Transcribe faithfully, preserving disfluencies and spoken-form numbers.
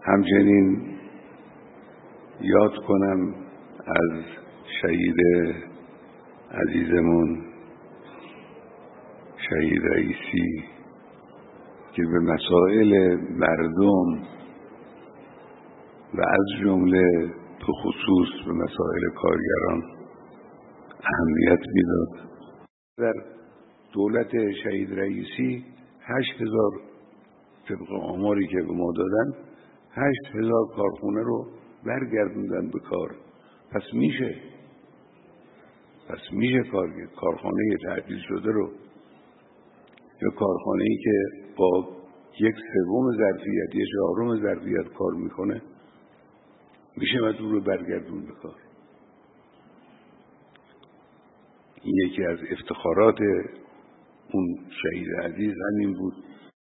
همچنین یاد کنم از شهید عزیزمون شهید رئیسی که به مسائل مردم و از جمله به خصوص به مسائل کارگران اهمیت میداد. در دولت شهید رئیسی هشت هزار طبق آماری که به ما دادن هشت هزار کارخونه رو برگردوندن به کار. پس میشه پس میشه کارگر کارخانه تعطیل شده رو یا کارخانه‌ای که با یک سوم ظرفیت یک چهارم ظرفیت کار میکنه میشه مدور رو برگردون به کار. این یکی از افتخارات اون شهید عزیز همین بود